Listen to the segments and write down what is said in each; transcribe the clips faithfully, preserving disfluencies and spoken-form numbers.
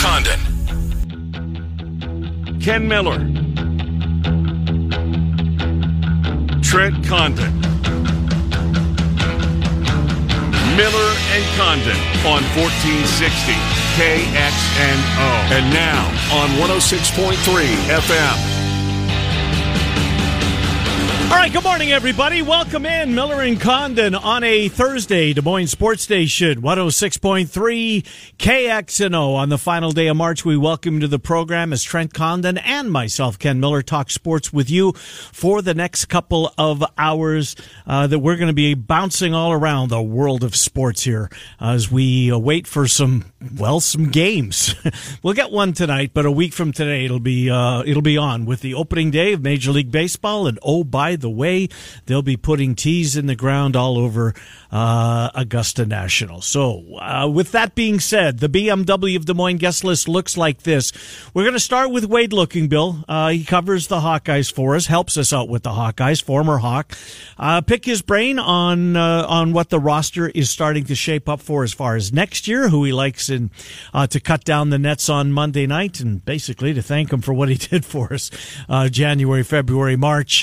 Condon. Ken Miller. Trent Condon. Miller and Condon on fourteen sixty K X N O. And now on one oh six point three F M. All right, good morning, everybody. Welcome in. Miller and Condon on a Thursday, Des Moines Sports Station, one oh six point three K X N O. On the final day of March, we welcome you to the program as Trent Condon and myself, Ken Miller, talk sports with you for the next couple of hours uh, that we're going to be bouncing all around the world of sports here as we uh, wait for some, well, some games. We'll get one tonight, but a week from today, it'll be uh, it'll be on with the opening day of Major League Baseball, and oh, by the way, they'll be putting tees in the ground all over uh, Augusta National. So, uh, with that being said, the B M W of Des Moines guest list looks like this. We're going to start with Wade Looking, Bill. Uh, he covers the Hawkeyes for us, helps us out with the Hawkeyes, former Hawk. Uh, pick his brain on uh, on what the roster is starting to shape up for as far as next year, who he likes in uh, to cut down the nets on Monday night, and basically to thank him for what he did for us uh, January, February, March.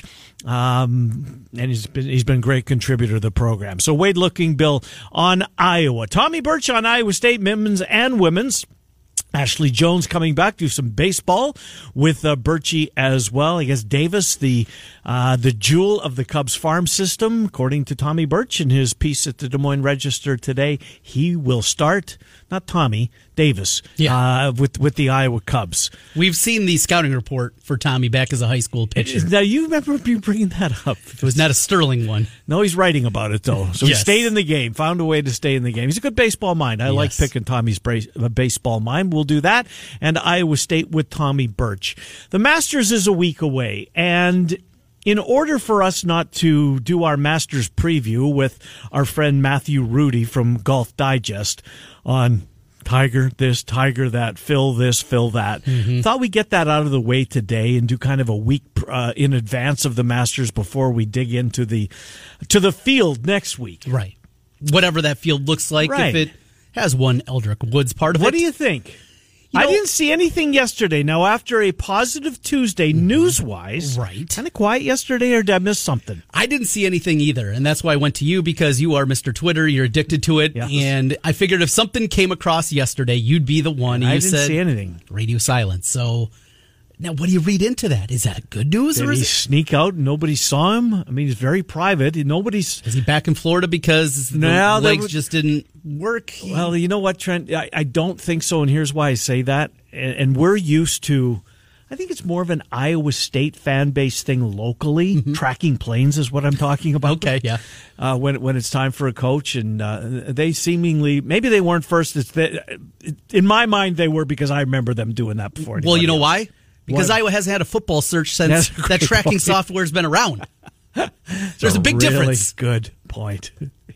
Um, and he's been, he's been a great contributor to the program. So Wade Looking, Bill, on Iowa. Tommy Birch on Iowa State men's and women's. Ashley Jones coming back, do some baseball with uh, Birchie as well. I guess Davis, the uh, the jewel of the Cubs farm system, according to Tommy Birch in his piece at the Des Moines Register today, he will start, not Tommy, Davis, yeah. uh, with, with the Iowa Cubs. We've seen the scouting report for Tommy back as a high school pitcher. Now, you remember me bringing that up. It was not a sterling one. No, he's writing about it, though. So yes. He stayed in the game, found a way to stay in the game. He's a good baseball mind. I yes. like picking Tommy's baseball mind. We'll do that. And Iowa State with Tommy Birch. The Masters is a week away, and in order for us not to do our Masters preview with our friend Matthew Rudy from Golf Digest on Tiger this, Tiger that, Phil this, Phil that. Mm-hmm. Thought we'd get that out of the way today and do kind of a week uh, in advance of the Masters before we dig into the to the field next week. Right. Whatever that field looks like, right. If it has one Eldrick Woods part of what it. What do you think? You know, I didn't see anything yesterday. Now, after a positive Tuesday, mm-hmm. news-wise, right. kind of quiet yesterday, or did I miss something? I didn't see anything either, and that's why I went to you, because you are Mister Twitter, you're addicted to it, yes. and I figured if something came across yesterday, you'd be the one. And I you didn't said, see anything. Radio silence. So, now what do you read into that? Is that good news? Did or is he it... sneak out and nobody saw him? I mean, he's very private. Nobody's... Is he back in Florida because the no, legs would... just didn't work? Well, you know what, Trent? I, I don't think so, and here's why I say that. And, and we're used to... I think it's more of an Iowa State fan base thing locally. Mm-hmm. Tracking planes is what I'm talking about. Okay, yeah. Uh, when when it's time for a coach, and uh, they seemingly maybe they weren't first. It's the, in my mind they were, because I remember them doing that before. Well, you know else. why? Because what? Iowa hasn't had a football search since that tracking software has been around. There's a, a big really difference. Good point.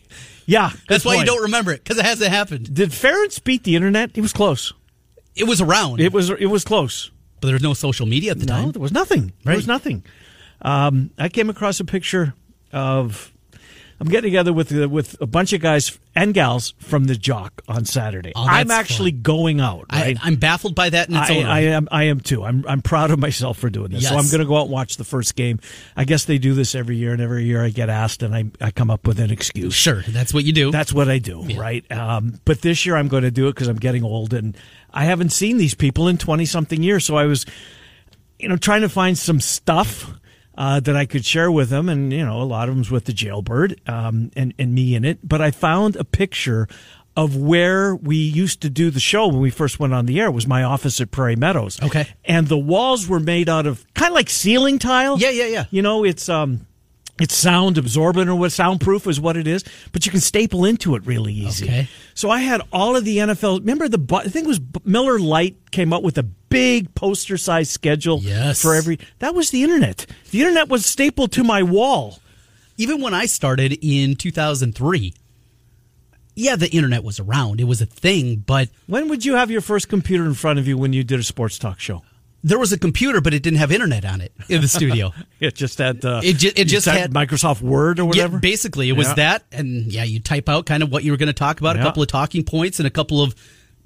Yeah, that's why point. you don't remember it, because it hasn't happened. Did Ferentz beat the internet? He was close. It was around. It was. It was close. But there was no social media at the no, time. No, there was nothing. There right. was nothing. Um, I came across a picture of. I'm getting together with uh, with a bunch of guys and gals from the Jock on Saturday. Oh, I'm actually fun. going out. Right? I, I'm baffled by that in its I, own I am. I am too. I'm. I'm proud of myself for doing this. Yes. So I'm going to go out and watch the first game. I guess they do this every year, and every year I get asked, and I I come up with an excuse. Sure, that's what you do. That's what I do, yeah. right? Um, but this year I'm going to do it because I'm getting old, and I haven't seen these people in twenty something years. So I was, you know, trying to find some stuff. Uh, that I could share with them, and you know, a lot of them's with the Jailbird um, and and me in it. But I found a picture of where we used to do the show when we first went on the air. It was my office at Prairie Meadows. Okay, and the walls were made out of kind of like ceiling tile. Yeah, yeah, yeah. You know, it's um, it's sound absorbent or what soundproof is what it is, but you can staple into it really easy. Okay. So I had all of the N F L. Remember the I think it was Miller Lite came up with a big poster-sized schedule yes. for every... That was the internet. The internet was stapled to my wall. Even when I started in two thousand three, yeah, the internet was around. It was a thing, but... When would you have your first computer in front of you when you did a sports talk show? There was a computer, but it didn't have internet on it in the studio. It just had... Uh, it, ju- it just had... Microsoft Word or whatever? Yeah, basically, it was yeah. that, and yeah, you type out kind of what you were going to talk about, yeah. a couple of talking points, and a couple of...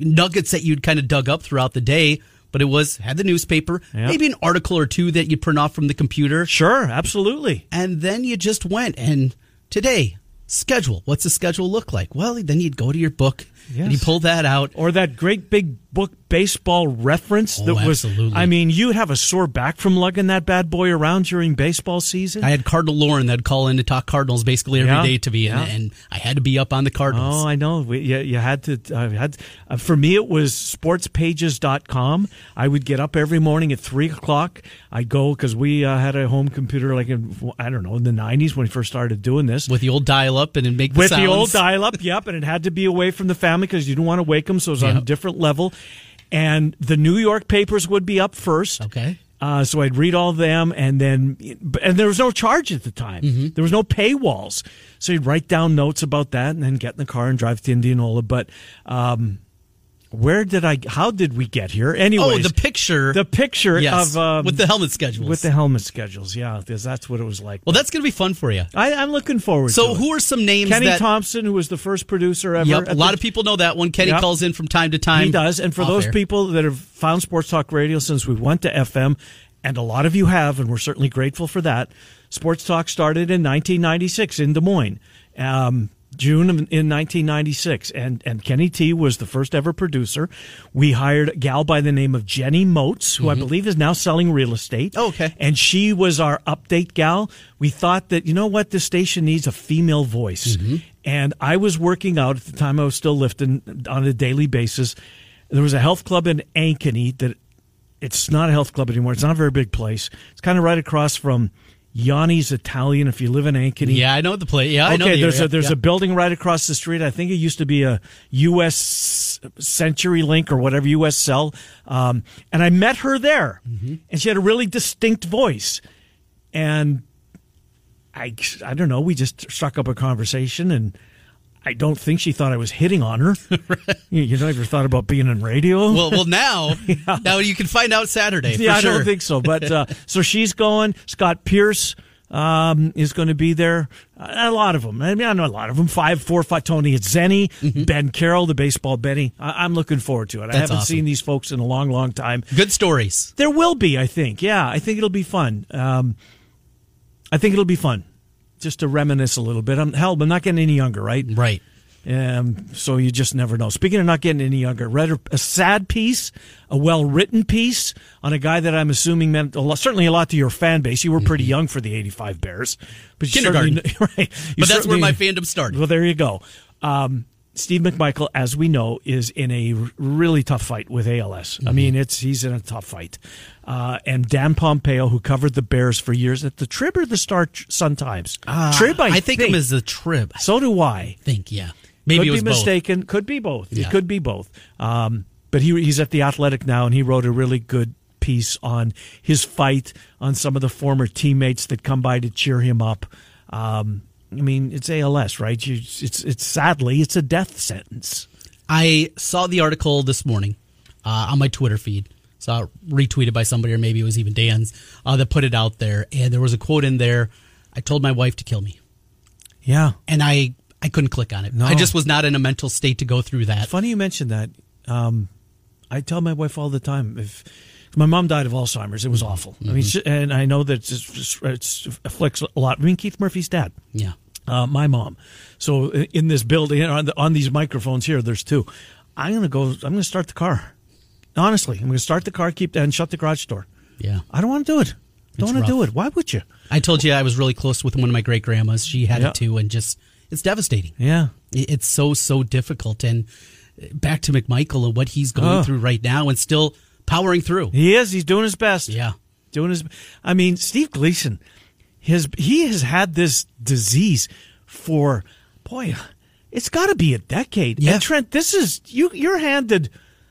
nuggets that you'd kind of dug up throughout the day. But it was, had the newspaper, Yep. maybe an article or two that you print off from the computer. Sure, absolutely. And then you just went. And today, schedule. What's the schedule look like? Well, then you'd go to your book Yes. and you pull that out. Or that great big book baseball reference Oh, that was, absolutely. I mean, you'd have a sore back from lugging that bad boy around during baseball season. I had Cardinal Lauren that'd call in to talk Cardinals basically every day Yeah, to me, and, yeah. and I had to be up on the Cardinals. Oh, I know. We, you, you had to. Uh, had uh, for me, it was sports pages dot com. I would get up every morning at three o'clock. I'd go because we uh, had a home computer, like in I don't know, in the nineties when we first started doing this. With the old dial-up and it'd make the With sounds. the old dial-up, yep, and it had to be away from the family because you didn't want to wake them, so it was on a Yep. different level. And the New York papers would be up first. Okay. Uh, so I'd read all them, and then, and there was no charge at the time. Mm-hmm. There was no paywalls. So you'd write down notes about that, and then get in the car and drive to Indianola. But um, where did I? How did we get here? Anyways, Oh, the picture. the picture yes, of um, with the helmet schedules. with the helmet schedules. Yeah, because that's what it was like. well, that's going to be fun for you. I, I'm looking forward. So, to it. who are some names Kenny that? Thompson, who was the first producer ever. Yep, a at lot the- of people know that one. Kenny Yep. calls in from time to time. He does. And for off those air. people that have found Sports Talk Radio since we went to F M, and a lot of you have, and we're certainly grateful for that, Sports Talk started in nineteen ninety-six in Des Moines, um, June of, in nineteen ninety-six. And, and Kenny T was the first ever producer. We hired a gal by the name of Jenny Moats, who I believe is now selling real estate. Oh, okay. And she was our update gal. We thought that, you know what, this station needs a female voice. And I was working out at the time. I was still lifting on a daily basis. There was a health club in Ankeny that it's not a health club anymore. It's not a very big place. It's kind of right across from Yanni's Italian if you live in Ankeny. Yeah, I know the place. Yeah, I know Okay, the there's area. a there's Yeah. a building right across the street. I think it used to be a U S Century Link or whatever, U S Cell. Um, and I met her there, Mm-hmm. and she had a really distinct voice. And I I don't know, we just struck up a conversation, and I don't think she thought I was hitting on her. you, you never thought about being in radio? Well, well, now, now you can find out Saturday. yeah, for I sure. don't think so. But uh, so she's going. Scott Pierce um, is going to be there. A lot of them. I mean, I know a lot of them. Five, four, five. Tony Atzeni, Ben Carroll, the baseball Benny. I- I'm looking forward to it. I That's haven't awesome. seen these folks in a long, long time. Good stories. There will be, I think. Yeah, I think it'll be fun. Um, I think it'll be fun, just to reminisce a little bit. I'm, hell, I'm not getting any younger, right? Right. Um, so you just never know. Speaking of not getting any younger, read a, a sad piece, a well-written piece on a guy that I'm assuming meant a lot, certainly a lot to your fan base. You were pretty young for the eighty-five Bears, but you Kindergarten. certainly- right? You But that's where certainly- my fandom started. Well, there you go. Um, Steve McMichael, as we know, is in a r- really tough fight with A L S. Mm-hmm. I mean, it's he's in a tough fight. Uh, and Dan Pompeo, who covered the Bears for years at the Trib or the Star Sun Times, Trib, I, I think, him as the Trib. I so do I. think, yeah. Maybe Could it was be both. mistaken. Could be both. Yeah. It could be both. Um, but he he's at the Athletic now, and he wrote a really good piece on his fight, on some of the former teammates that come by to cheer him up. Um, I mean, it's A L S, right? You, it's it's sadly it's a death sentence. I saw the article this morning uh, on my Twitter feed. Saw it retweeted by somebody, or maybe it was even Dan's, uh, that put it out there. And there was a quote in there. I told my wife to kill me. Yeah. And I, I couldn't click on it. No. I just was not in a mental state to go through that. It's funny you mentioned that. Um, I tell my wife all the time, if my mom died of Alzheimer's, it was awful. I mean, she- and I know that it's, it's afflicts a lot. I mean, Keith Murphy's dad. Yeah. Uh, my mom. So in this building, on, the, on these microphones here, there's two. I'm going to go, I'm going to start the car. Honestly, I'm going to start the car, keep and shut the garage door. Yeah. I don't want to do it. Don't It's want to do rough. it. Why would you? I told you I was really close with one of my great grandmas. She had Yeah. it too, and just it's devastating. Yeah. It- It's so so difficult. And back to McMichael and what he's going Oh. through right now, and still powering through. He is. He's doing his best. Yeah. Doing his. I mean, Steve Gleason, his he has had this disease for, boy, it's got to be a decade. Yeah. And Trent, this is you. You're handed,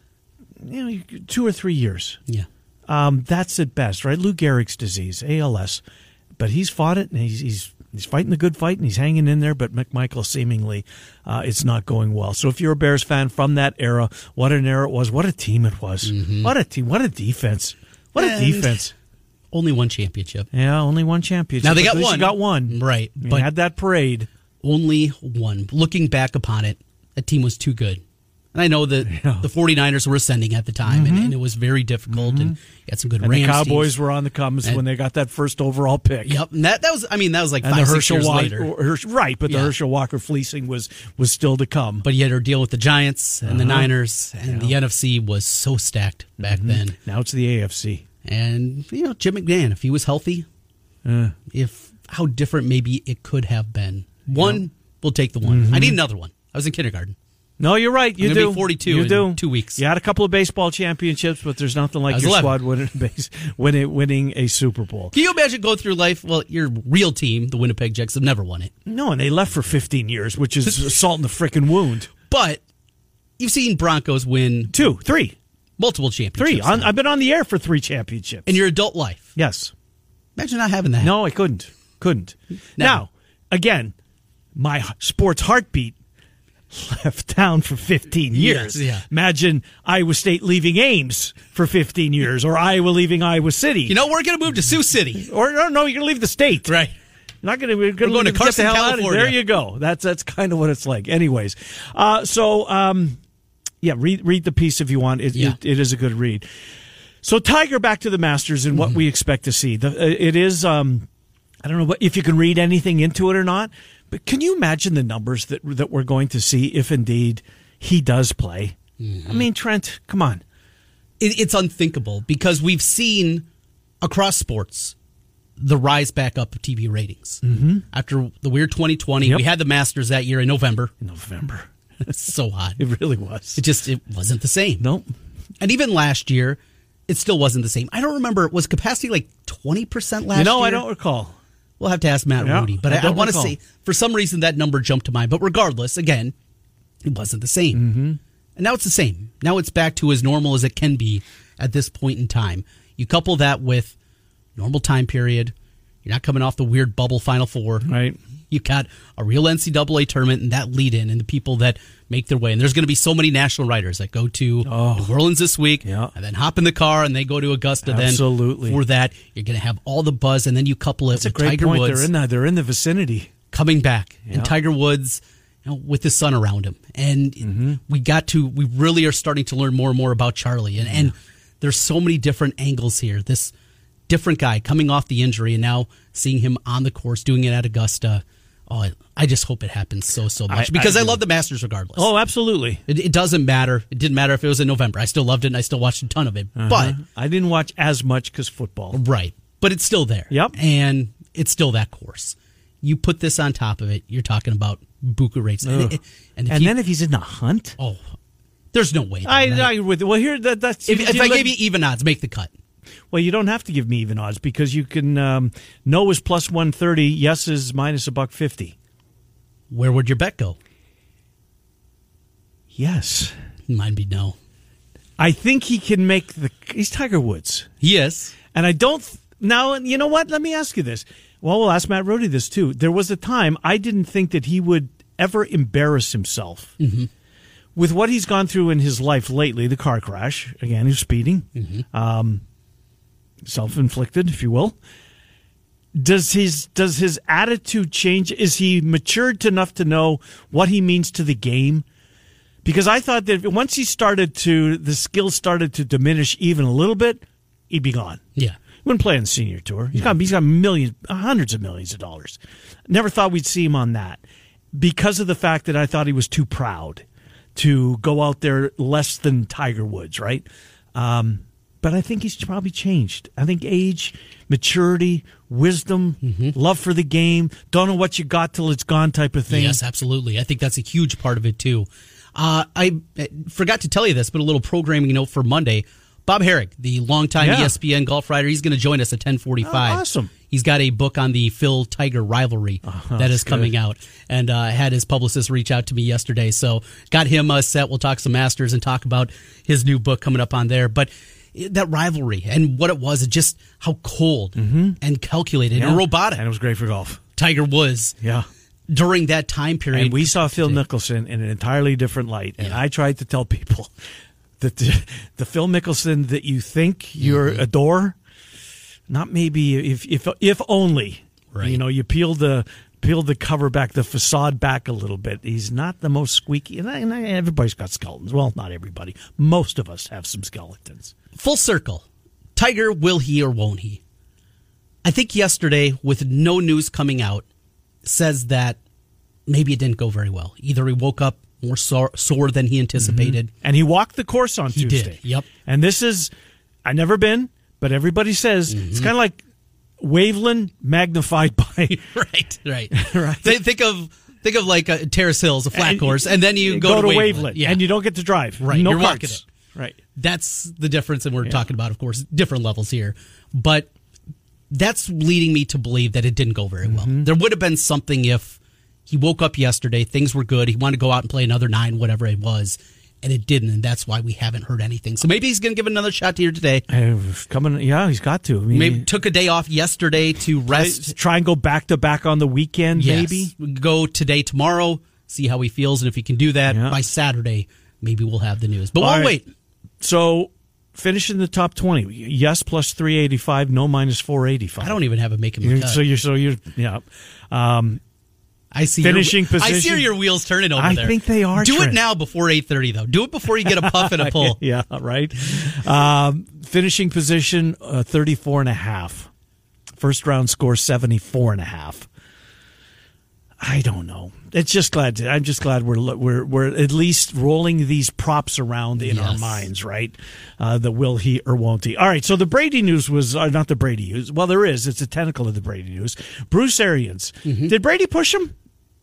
you know, two or three years. Yeah. Um, that's at best, right? Lou Gehrig's disease, A L S, but he's fought it, and he's he's he's fighting the good fight, and he's hanging in there. But McMichael seemingly, uh, it's not going well. So if you're a Bears fan from that era, what an era it was! What a team it was! What a team! What a defense! What a And defense! Only one championship. Yeah, only one championship. Now they At got least one. You got one, Right. But But had that parade. only one. Looking back upon it, that team was too good. And I know that yeah. the 49ers were ascending at the time, mm-hmm. and, and it was very difficult, mm-hmm. and you had some good and Rams the Cowboys teams. were on the comes and, when they got that first overall pick. Yep, and that, that was, I mean, that was like and five, the six years Walker, later. Hersh, right, but yeah. the Herschel Walker fleecing was, was still to come. But you had to deal with the Giants and uh-huh. the Niners, and yeah. the N F C was so stacked back mm-hmm. then. Now it's the A F C. And, you know, Jim McMahon, if he was healthy, uh. if how different maybe it could have been. One, yep. we'll take the one. Mm-hmm. I need another one. I was in kindergarten. No, you're right. You I'm do. Be forty-two you in do. two weeks. You had a couple of baseball championships, but there's nothing like your eleven. Squad winning, base, winning, winning a Super Bowl. Can you imagine going through life? Well, your real team, the Winnipeg Jets, have never won it. No, and they left for fifteen years, which is salt in the frickin' wound. But you've seen Broncos win two, three, multiple championships. Three. On, I've been on the air for three championships in your adult life. Yes. Imagine not having that. No, I couldn't. Couldn't. Never. Now, again, my sports heartbeat left town for fifteen years. Yes, yeah. Imagine Iowa State leaving Ames for fifteen years, or Iowa leaving Iowa City. You know, we're going to move to Sioux City. Or no, no, you're going to leave the state. Right. Not going to. We're going, going to Carson, the California. There you go. That's that's kind of what it's like. Anyways, uh, so um, yeah, read read the piece if you want. It, yeah. it, it is a good read. So Tiger back to the Masters and what mm-hmm. we expect to see. The, it is. Um, I don't know if you can read anything into it or not, but can you imagine the numbers that that we're going to see if indeed he does play? Mm-hmm. I mean, Trent, come on. It, it's unthinkable because we've seen across sports the rise back up of T V ratings. Mm-hmm. After the weird twenty twenty, yep. we had the Masters that year in November. In November. It's so hot. It really was. It just it wasn't the same. Nope. And even last year, it still wasn't the same. I don't remember. Was capacity like twenty percent last year? You know, year? I don't recall. We'll have to ask Matt yeah, Rudy. But I, I, I want to say, for some reason, that number jumped to mind. But regardless, again, it wasn't the same. Mm-hmm. And now it's the same. Now it's back to as normal as it can be at this point in time. You couple that with normal time period. You're not coming off the weird bubble Final Four. Right. You got a real N C double A tournament and that lead-in and the people that make their way. And there's going to be so many national writers that go to oh, New Orleans this week yeah. and then hop in the car and they go to Augusta. Absolutely. Then for that, you're going to have all the buzz, and then you couple it That's with a great Tiger point. Woods. They're in, the, they're in the vicinity. Coming back. Yeah. And Tiger Woods, you know, with the sun around him. And mm-hmm. we got to, we really are starting to learn more and more about Charlie. And, yeah. and there's so many different angles here. This different guy coming off the injury and now seeing him on the course, doing it at Augusta. Oh, I just hope it happens so, so much. I, because I, I love the Masters regardless. Oh, absolutely. It, it doesn't matter. It didn't matter if it was in November. I still loved it, and I still watched a ton of it. Uh-huh. But I didn't watch as much because football. Right. But it's still there. Yep. And it's still that course. You put this on top of it, you're talking about buku rates. And, and, and he, then if he's in the hunt? Oh, there's no way. I, I with Well, here, that, that's... If, if I let, gave you even odds, make the cut. Well, you don't have to give me even odds because you can... Um, no is plus one thirty, yes is minus a buck fifty. Where would your bet go? Yes. Mine be no. I think he can make the... He's Tiger Woods. Yes. And I don't... Now, you know what? Let me ask you this. Well, we'll ask Matt Rudy this, too. There was a time I didn't think that he would ever embarrass himself. Mm-hmm. With what he's gone through in his life lately, the car crash, again, he's speeding, mm-hmm. um, self-inflicted, if you will. Does his does his attitude change? Is he matured enough to know what he means to the game? Because I thought that once he started to, the skills started to diminish even a little bit, he'd be gone. Yeah. He wouldn't play on the senior tour. He's got he's got millions, hundreds of millions of dollars. Never thought we'd see him on that because of the fact that I thought he was too proud to go out there less than Tiger Woods, right? Um, but I think he's probably changed. I think age, maturity, wisdom, mm-hmm. love for the game, don't know what you got till it's gone type of thing. Yes, absolutely. I think that's a huge part of it, too. Uh, I forgot to tell you this, but a little programming note for Monday. Bob Herrig, the longtime yeah. E S P N golf writer, he's going to join us at ten forty-five. Oh, awesome. He's got a book on the Phil Tiger rivalry oh, that is coming good. out, and uh, had his publicist reach out to me yesterday. So got him uh, set. We'll talk some Masters and talk about his new book coming up on there. But that rivalry and what it was, just how cold mm-hmm. and calculated yeah. and robotic. And it was great for golf. Tiger was. Yeah. During that time period. And we saw Phil Mickelson in an entirely different light. And yeah. I tried to tell people that the, the Phil Mickelson that you think you mm-hmm. adore, not maybe if if if only. Right. You know, you peel the peeled the cover back, the facade back a little bit. He's not the most squeaky. And, I, and I, everybody's got skeletons. Well, not everybody. Most of us have some skeletons. Full circle. Tiger, will he or won't he? I think yesterday, with no news coming out, says that maybe it didn't go very well. Either he woke up more sore, sore than he anticipated. Mm-hmm. And he walked the course on he Tuesday. Did. Yep. And this is, I've never been, but everybody says mm-hmm. it's kind of like Waveland magnified by right, right, right. They think of think of like a Terrace Hills, a flat and course, and then you go, go to, to Waveland, Waveland yeah. and you don't get to drive. Right, no you're carts. walking it. Right, that's the difference, and we're yeah. talking about, of course, different levels here. But that's leading me to believe that it didn't go very well. Mm-hmm. There would have been something if he woke up yesterday, things were good, he wanted to go out and play another nine, whatever it was. And it didn't, and that's why we haven't heard anything. So maybe he's going to give another shot here today. Uh, coming, yeah, he's got to. I mean, maybe took a day off yesterday to rest. Try and go back to back on the weekend, yes. maybe. Go today, tomorrow, see how he feels, and if he can do that yeah. by Saturday, maybe we'll have the news. But All we'll right. wait. So, finish in the top twenty. Yes, plus three eighty-five. No, minus four eighty-five. I don't even have it making the you're, cut. So you're, so you're, yeah. Um, I see finishing your, position. I see your wheels turning over I there. I think they are. Do Trent. it now before eight thirty, though. Do it before you get a puff and a pull. Yeah, right. Um, finishing position uh, thirty-four and a half. First round score seventy-four and a half. I don't know. It's just glad. To, I'm just glad we're we're we're at least rolling these props around in yes. our minds, right? Uh, the will he or won't he? All right. So the Brady news was uh, not the Brady news. Well, there is. It's a tentacle of the Brady news. Bruce Arians. Mm-hmm. Did Brady push him?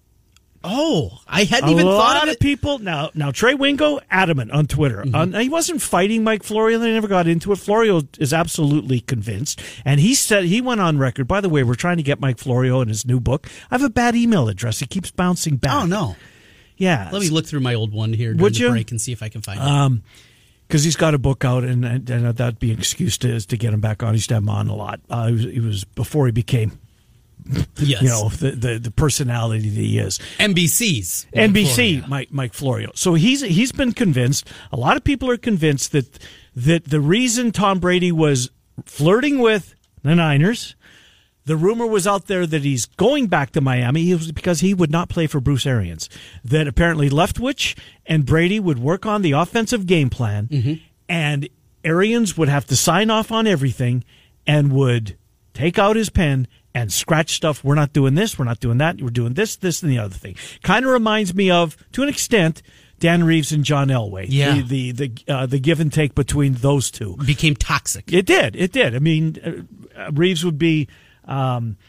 Oh, I hadn't a even lot thought of it. people now. Now Trey Wingo adamant on Twitter. Mm-hmm. Uh, he wasn't fighting Mike Florio. They never got into it. Florio is absolutely convinced, and he said he went on record. By the way, we're trying to get Mike Florio in his new book. I have a bad email address. It keeps bouncing back. Oh no. Yeah. Let me look through my old one here during Would the you? break and see if I can find it. Um, because he's got a book out, and, and, and that'd be an excuse to to get him back on. He used to have him on a lot. Uh, he was, he was before he became. Yes. You know, the, the, the personality that he is. N B C's. N B C, Mike, Mike Florio. So he's he's been convinced, a lot of people are convinced that that the reason Tom Brady was flirting with the Niners, the rumor was out there that he's going back to Miami, it was because he would not play for Bruce Arians. That apparently Leftwich and Brady would work on the offensive game plan, mm-hmm. and Arians would have to sign off on everything and would take out his pen and scratch stuff. We're not doing this. We're not doing that. We're doing this, this, and the other thing. Kind of reminds me of, to an extent, Dan Reeves and John Elway. Yeah. The the the, uh, the give and take between those two became toxic. It did. It did. I mean, uh, Reeves would be um,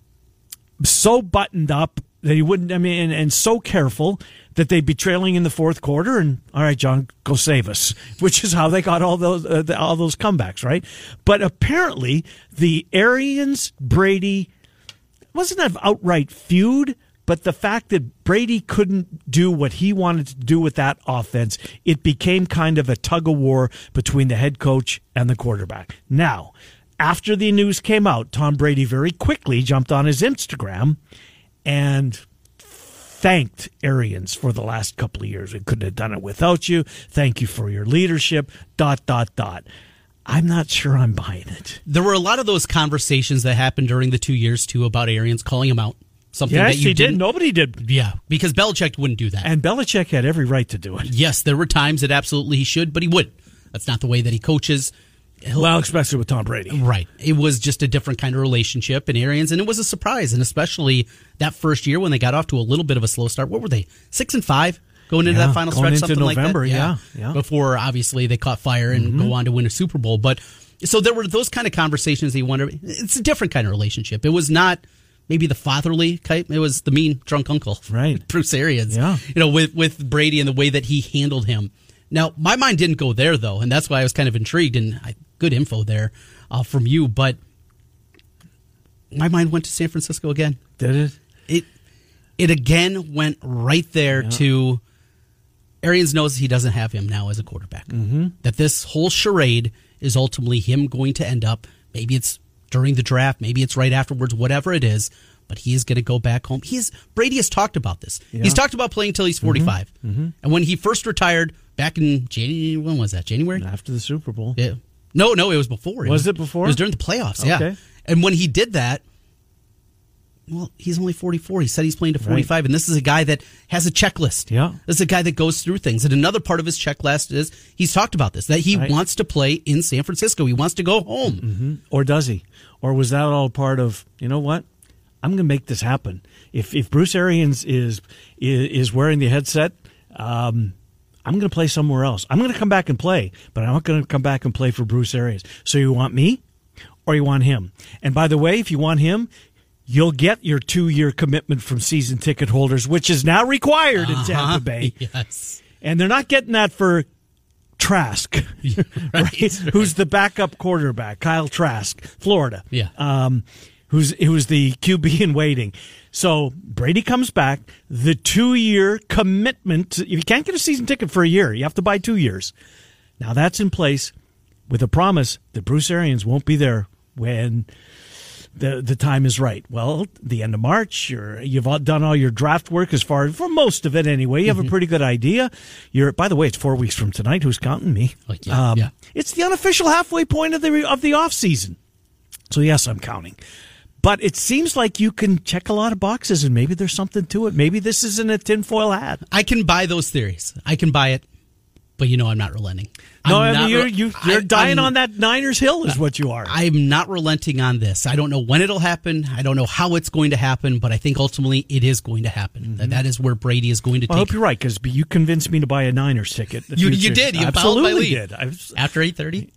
so buttoned up that he wouldn't. I mean, and, and so careful that they'd be trailing in the fourth quarter, and all right, John, go save us, which is how they got all those uh, the, all those comebacks, right? But apparently, the Arians Brady wasn't an outright feud, but the fact that Brady couldn't do what he wanted to do with that offense, it became kind of a tug of war between the head coach and the quarterback. Now, after the news came out, Tom Brady very quickly jumped on his Instagram and thanked Arians for the last couple of years. We couldn't have done it without you. Thank you for your leadership, dot, dot, dot. I'm not sure I'm buying it. There were a lot of those conversations that happened during the two years, too, about Arians calling him out. Something yes, that you he didn't. did. Nobody did. Yeah, because Belichick wouldn't do that. And Belichick had every right to do it. Yes, there were times that absolutely he should, but he wouldn't. That's not the way that he coaches. He'll, well, especially with Tom Brady. Right. It was just a different kind of relationship in Arians, and it was a surprise, and especially that first year when they got off to a little bit of a slow start. What were they? Six and five? Going into yeah, that final going stretch, into something November, like that? Yeah, yeah. Before, obviously, they caught fire and mm-hmm. go on to win a Super Bowl. But so there were those kind of conversations that you wonder. It's a different kind of relationship. It was not maybe the fatherly type. It was the mean, drunk uncle. Right. Bruce Arians. Yeah. You know, with, with Brady and the way that he handled him. Now, my mind didn't go there, though, and that's why I was kind of intrigued, and I, good info there uh, from you, but my mind went to San Francisco again. Did it? It it again went right there yeah. to Arians knows he doesn't have him now as a quarterback. Mm-hmm. That this whole charade is ultimately him going to end up, maybe it's during the draft, maybe it's right afterwards, whatever it is, but he is going to go back home. He is, Brady has talked about this. Yeah. He's talked about playing until he's forty-five. Mm-hmm. Mm-hmm. And when he first retired back in January, when was that? January? After the Super Bowl. Yeah. No, no, it was before. Was it before? It was during the playoffs, okay. yeah. And when he did that, Well, he's only forty-four. He said he's playing to forty-five, right. And this is a guy that has a checklist. Yeah. This is a guy that goes through things. And another part of his checklist is he's talked about this, that he right. wants to play in San Francisco. He wants to go home. Mm-hmm. Or does he? Or was that all part of, you know what? I'm going to make this happen. If if Bruce Arians is is, is wearing the headset, um, I'm going to play somewhere else. I'm going to come back and play, but I'm not going to come back and play for Bruce Arians. So you want me or you want him? And by the way, if you want him, you'll get your two-year commitment from season ticket holders, which is now required uh-huh. in Tampa Bay. Yes. And they're not getting that for Trask, right, right? Who's the backup quarterback, Kyle Trask, Florida. Yeah. Um, who's who's the Q B in waiting. So Brady comes back, the two-year commitment. You can't get a season ticket for a year. You have to buy two years. Now that's in place with a promise that Bruce Arians won't be there when the the time is right. Well, the end of March, you're, you've all done all your draft work as far for most of it anyway. You have mm-hmm. a pretty good idea. You're, by the way, it's four weeks from tonight. Who's counting me? Like, yeah, um, yeah. It's the unofficial halfway point of the of the off season. So yes, I'm counting. But it seems like you can check a lot of boxes, and maybe there's something to it. Maybe this isn't a tinfoil hat. I can buy those theories. I can buy it. But you know I'm not relenting. No, I'm I mean, you're, you, you're I, dying I'm, on that Niners hill is what you are. I'm not relenting on this. I don't know when it'll happen. I don't know how it's going to happen, but I think ultimately it is going to happen. Mm-hmm. That, that is where Brady is going to well, take. I hope you're right, because you convinced me to buy a Niners ticket. You, you did. You absolutely did. I was, After eight thirty?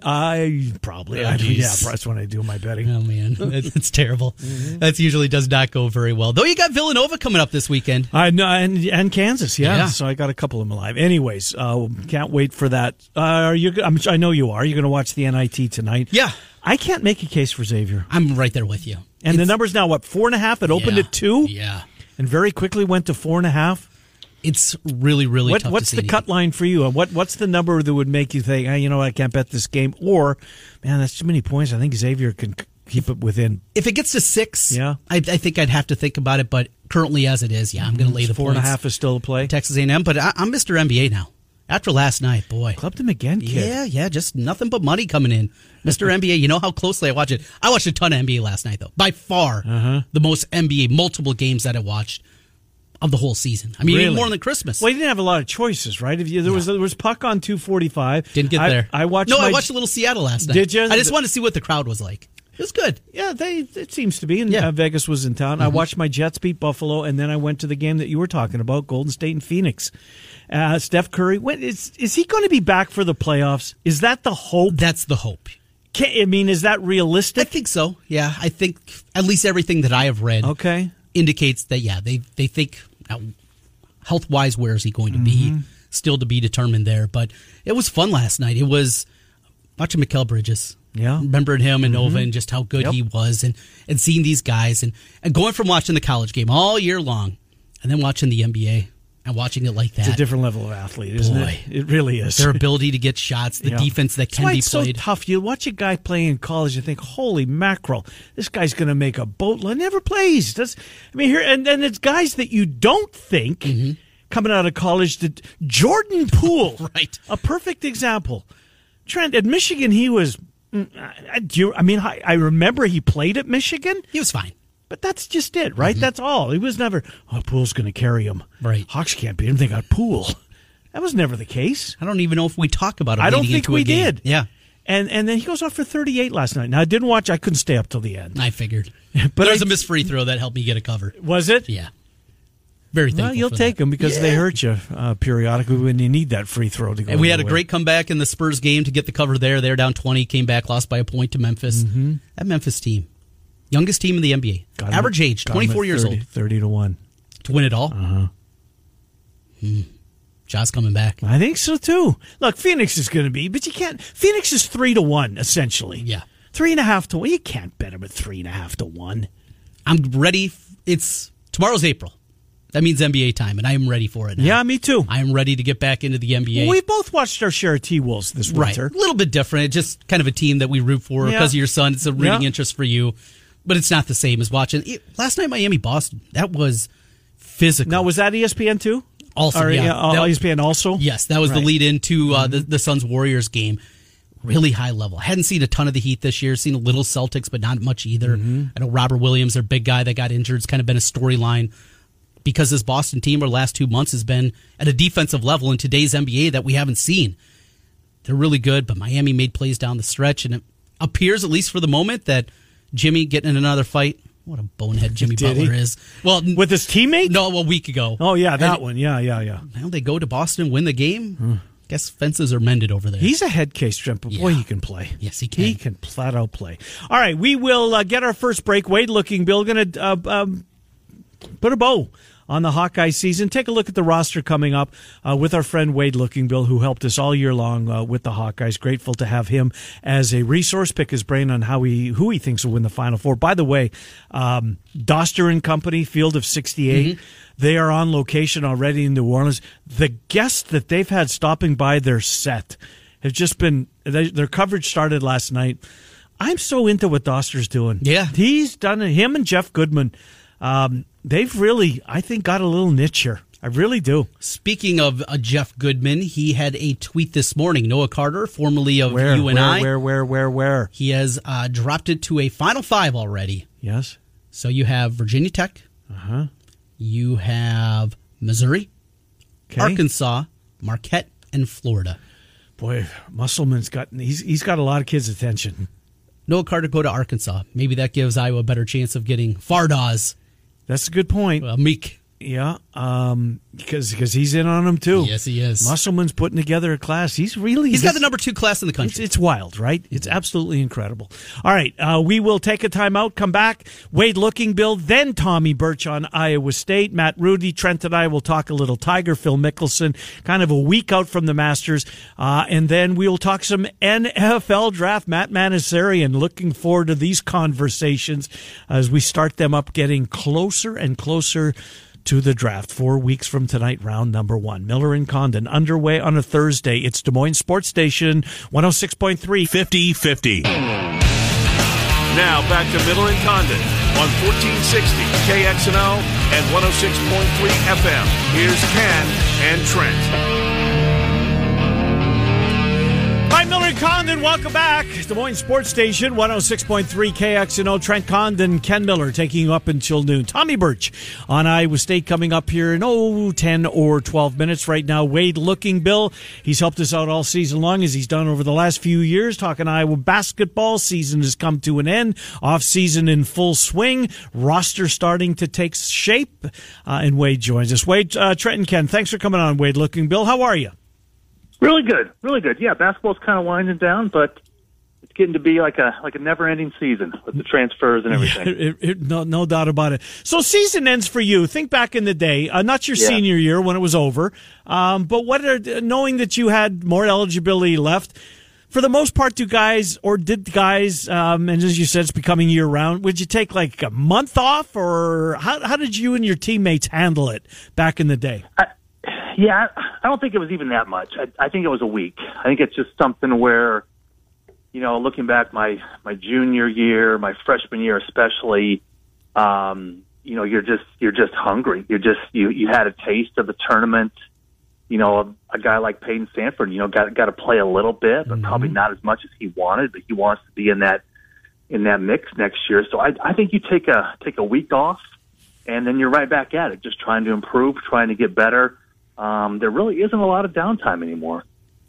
I probably. Oh, I, yeah, that's when I do my betting. Oh, man. It's terrible. Mm-hmm. That usually does not go very well. Though you got Villanova coming up this weekend. I know, and, and Kansas, yeah. yeah. So I got a couple of them alive. Anyways, uh, can't wait for that. Uh, are you? I'm, I know you are. You're going to watch the N I T tonight. Yeah. I can't make a case for Xavier. I'm right there with you. And it's, the number's now, what, four and a half? It opened yeah, at two? Yeah. And very quickly went to four and a half? It's really, really what, tough what's to see the anything. cut line for you? What What's the number that would make you think, hey, you know, I can't bet this game? Or, man, that's too many points. I think Xavier can keep it within. If it gets to six, yeah. I, I think I'd have to think about it. But currently as it is, yeah, I'm going to lay the four points. and a half is still a play. Texas A and M, but I, I'm Mister N B A now. After last night, boy. Clubbed him again, kid. Yeah, yeah, just nothing but money coming in. Mister N B A, you know how closely I watch it. I watched a ton of N B A last night, though. By far, uh-huh. the most N B A, multiple games that I watched of the whole season. I mean, really? even more than Christmas. Well, you didn't have a lot of choices, right? If you, there no. was there was puck on two forty-five. Didn't get I, there. I watched. No, my, I watched a little Seattle last night. Did you? I just wanted to see what the crowd was like. It was good. Yeah, they it seems to be. And yeah. uh, Vegas was in town. Mm-hmm. I watched my Jets beat Buffalo, and then I went to the game that you were talking about, Golden State and Phoenix. Uh, Steph Curry, when, is is he going to be back for the playoffs? Is that the hope? That's the hope. Can, I mean, is that realistic? I think so. Yeah, I think at least everything that I have read okay. indicates that, yeah, they, they think uh, health-wise, where is he going to mm-hmm. be? Still to be determined there. But it was fun last night. It was watching Mikal Bridges. Yeah. Remembering him and mm-hmm. Nova and just how good yep. he was, and, and seeing these guys and, and going from watching the college game all year long and then watching the N B A and watching it like that. It's a different level of athlete, isn't Boy, it? It really is. Their ability to get shots, the yeah. defense that That's can why be it's played. so tough. You watch a guy play in college and think, holy mackerel, this guy's going to make a boatload. Never plays. Does I mean, here and then it's guys that you don't think mm-hmm. coming out of college. That Jordan Poole, right? A perfect example. Trent, at Michigan, he was. I, do you, I mean, I, I remember he played at Michigan. He was fine. But that's just it, right? Mm-hmm. That's all. He was never, oh, Poole's going to carry him. Right. Hawks can't beat him. They got Poole. That was never the case. I don't even know if we talk about it. I don't think we did. Yeah. And and then he goes off for thirty-eight last night. Now, I didn't watch. I couldn't stay up till the end. I figured. But there was I, a missed free throw that helped me get a cover. Was it? Yeah. Very thankful Well, you'll for take that. them because yeah. they hurt you uh, periodically when you need that free throw to go. And we had a away. great comeback in the Spurs game to get the cover there. They're down twenty, came back, lost by a point to Memphis. Mm-hmm. That Memphis team, youngest team in the N B A. Got Average him, age, twenty-four years thirty, old. thirty to one. To win it all? Uh-huh. Hmm. Ja's coming back. I think so, too. Look, Phoenix is going to be, but you can't. Phoenix is three to one, essentially. Yeah. Three and a half to one. You can't bet them at three and a half to one. I'm ready. It's tomorrow's April. That means N B A time, and I am ready for it now. Yeah, me too. I am ready to get back into the N B A. Well, we've both watched our share of T-Wolves this winter. Right. A little bit different. It's just kind of a team that we root for Yeah. because of your son. It's a rooting Yeah. interest for you, but it's not the same as watching. Last night, Miami-Boston, that was physical. Now, was that E S P N too? Also, or, yeah. uh, That- E S P N also? Yes, that was Right. the lead into uh, the, the Suns-Warriors game. really high level. I hadn't seen a ton of the Heat this year. Seen a little Celtics, but not much either. Mm-hmm. I know Robert Williams, their big guy that got injured, has kind of been a storyline because this Boston team over the last two months has been at a defensive level in today's N B A that we haven't seen. They're really good, but Miami made plays down the stretch, and it appears, at least for the moment, that Jimmy getting in another fight. What a bonehead Jimmy Did Butler he? is. Well, with his teammate? No, a week ago. Oh, yeah, that and, one. Yeah, yeah, yeah. Now they go to Boston, win the game. Hmm. Guess fences are mended over there. He's a head case, Trent, but yeah. boy, he can play. Yes, he can. He can flat out play. All right, we will uh, get our first break. Wade Looking Bill going to uh, um, put a bow on the Hawkeye season. Take a look at the roster coming up uh, with our friend Wade Looking Bill, who helped us all year long uh, with the Hawkeyes. Grateful to have him as a resource. Pick his brain on how he who he thinks will win the Final Four. By the way, um, Doster and Company, Field of sixty-eight. Mm-hmm. They are on location already in New Orleans. The guests that they've had stopping by their set have just been, they, their coverage started last night. I'm so into what Doster's doing. Yeah. He's done it. Him and Jeff Goodman, um, they've really, I think, got a little niche here. I really do. Speaking of uh, Jeff Goodman, he had a tweet this morning. Noah Carter, formerly of where, U N I. Where, where, where, where, where? He has uh, dropped it to a Final Five already. Yes. So you have Virginia Tech. Uh-huh. You have Missouri, okay. Arkansas, Marquette, and Florida. Boy, Musselman's got he's he's got a lot of kids' attention. Noah Carter go to Arkansas. Maybe that gives Iowa a better chance of getting Fardaws. That's a good point. Well, Meek. Yeah, um, because because he's in on them too. Yes, he is. Musselman's putting together a class. He's really he's got the number two class in the country. It's, it's wild, right? It's absolutely incredible. All right, uh, we will take a timeout. Come back. Wade Looking Bill, then Tommy Birch on Iowa State. Matt Rudy, Trent, and I will talk a little Tiger. Phil Mickelson, kind of a week out from the Masters, uh, and then we will talk some N F L draft. Matt Manasarian, looking forward to these conversations as we start them up, getting closer and closer to the draft. Four weeks from tonight, round number one. Miller and Condon underway on a Thursday. It's Des Moines Sports Station, one oh six point three. fifty fifty. Now back to Miller and Condon on fourteen sixty K X N O and one oh six point three F M. Here's Ken and Trent. Hi, Miller and Condon. Welcome back. Des Moines Sports Station, one oh six point three K X N O. Trent Condon, Ken Miller taking you up until noon. Tommy Birch on Iowa State coming up here in, oh, ten or twelve minutes right now. Wade Looking Bill. He's helped us out all season long, as he's done over the last few years, talking Iowa basketball. Season has come to an end. Off season in full swing. Roster starting to take shape. Uh, and Wade joins us. Wade, uh, Trent and Ken, thanks for coming on, Wade Looking Bill. How are you? Really good, really good. Yeah, basketball's kind of winding down, but it's getting to be like a like a never-ending season with the transfers and everything. Yeah, it, it, no, no doubt about it. So season ends for you. Think back in the day, uh, not your yeah. senior year when it was over, um, but what are, knowing that you had more eligibility left, for the most part, do guys, or did guys, um, and as you said, it's becoming year-round, would you take like a month off, or how, how did you and your teammates handle it back in the day? I, Yeah, I don't think it was even that much. I, I think it was a week. I think it's just something where, you know, looking back my, my junior year, my freshman year especially, um, you know, you're just you're just hungry. You're just you you had a taste of the tournament. You know, a, a guy like Peyton Sanford, you know, got got to play a little bit, but mm-hmm. probably not as much as he wanted. But he wants to be in that in that mix next year. So I, I think you take a take a week off, and then you're right back at it, just trying to improve, trying to get better. Um, there really isn't a lot of downtime anymore.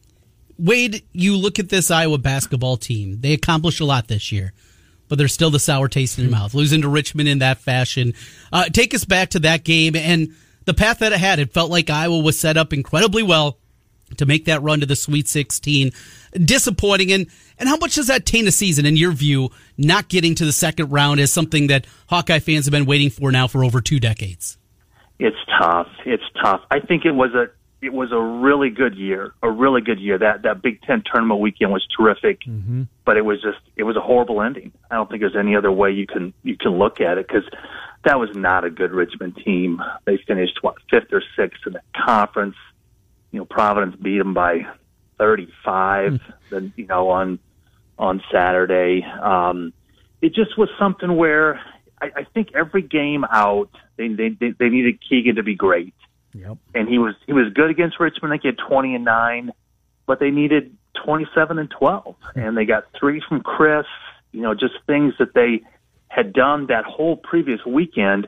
Wade, you look at this Iowa basketball team. They accomplished a lot this year, but there's still the sour taste in their mouth. Losing to Richmond in that fashion. Uh, take us back to that game and the path that it had. It felt like Iowa was set up incredibly well to make that run to the Sweet sixteen. Disappointing. And, and how much does that taint a season, in your view, not getting to the second round is something that Hawkeye fans have been waiting for now for over two decades? It's tough. It's tough. I think it was a it was a really good year, a really good year. That that Big Ten tournament weekend was terrific, mm-hmm. but it was just it was a horrible ending. I don't think there's any other way you can you can look at it, because that was not a good Richmond team. They finished what fifth or sixth in the conference. You know, Providence beat them by thirty-five. Mm-hmm. Then you know on on Saturday, um, it just was something where I, I think every game out. They, they they needed Keegan to be great, yep. and he was he was good against Richmond. I think he had twenty and nine, but they needed twenty-seven and twelve, and they got three from Chris. You know, just things that they had done that whole previous weekend.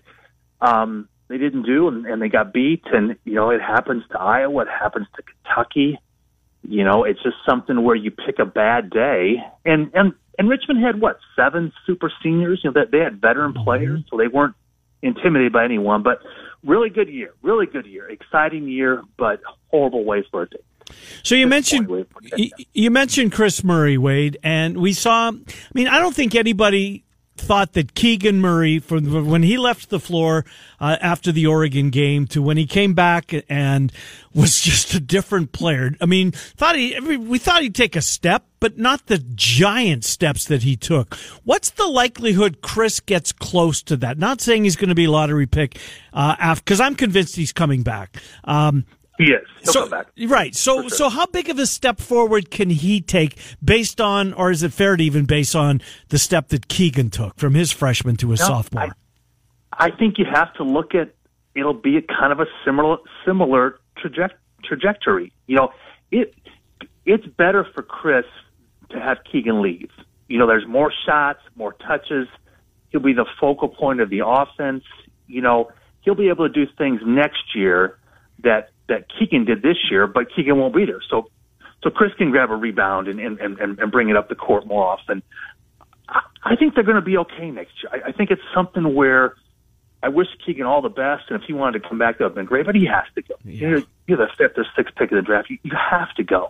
Um, they didn't do, and, and they got beat. And you know, it happens to Iowa. It happens to Kentucky. You know, it's just something where you pick a bad day. And and and Richmond had what, seven super seniors? You know, that they had veteran players, so they weren't intimidated by anyone. But really good year, really good year, exciting year, but horrible way for it to. So you mentioned you, you mentioned Chris Murray, Wade, and we saw. I mean, I don't think anybody thought that Keegan Murray, from when he left the floor uh, after the Oregon game to when he came back and was just a different player. I mean, thought he we thought he'd take a step, but not the giant steps that he took. What's the likelihood Chris gets close to that? Not saying he's going to be a lottery pick, uh, after, because I'm convinced he's coming back. Um, He is. He'll so, come back. Right. So, sure. so how big of a step forward can he take based on, or is it fair to even base on the step that Keegan took from his freshman to his no, sophomore? I, I think you have to look at, it'll be a kind of a similar, similar traje- trajectory. You know, it, it's better for Chris to have Keegan leave. You know, there's more shots, more touches. He'll be the focal point of the offense. You know, he'll be able to do things next year that, that Keegan did this year, but Keegan won't be there. So, so Chris can grab a rebound and, and, and, and bring it up the court more often. I, I think they're going to be okay next year. I, I think it's something where I wish Keegan all the best, and if he wanted to come back, that would have been great, but he has to go. Yeah. You're, you're the fifth or sixth pick of the draft. You, you have to go.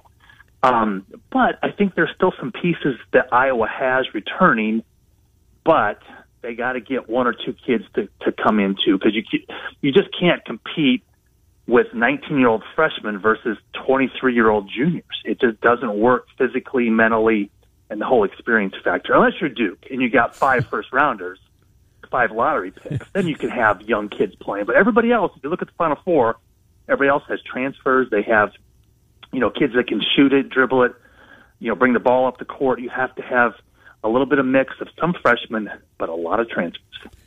Um, but I think there's still some pieces that Iowa has returning, but they got to get one or two kids to, to come in too, because you, you just can't compete with nineteen-year-old freshmen versus twenty-three-year-old juniors. It just doesn't work physically, mentally, and the whole experience factor. Unless you're Duke and you got five first-rounders, five lottery picks, then you can have young kids playing. But everybody else, if you look at the Final Four, everybody else has transfers. They have, you know, kids that can shoot it, dribble it, you know, bring the ball up the court. You have to have a little bit of mix of some freshmen, but a lot of transfers.